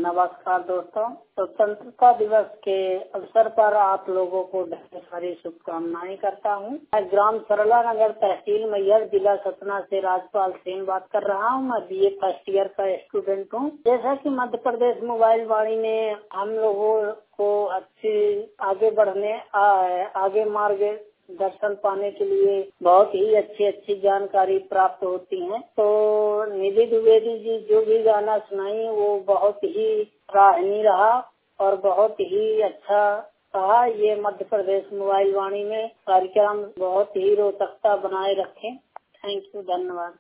नमस्कार दोस्तों। स्वतंत्रता दिवस के अवसर पर आप लोगों को ढेर सारी शुभकामनाएं करता हूं। मैं ग्राम सरला नगर तहसील मैहर जिला सतना से राजपाल सेन बात कर रहा हूं। मैं बीए फर्स्ट ईयर का स्टूडेंट हूं। जैसा कि मध्य प्रदेश मोबाइल वाणी ने हम लोगों को अच्छी आगे मार्ग दर्शन पाने के लिए बहुत ही अच्छी जानकारी प्राप्त होती है। तो निधि द्विवेदी जी जो भी गाना सुनाई वो बहुत ही सराहनीय रहा और बहुत ही अच्छा रहा। ये मध्य प्रदेश मोबाइल वाणी में कार्यक्रम बहुत ही रोचकता बनाए रखे। थैंक यू, धन्यवाद।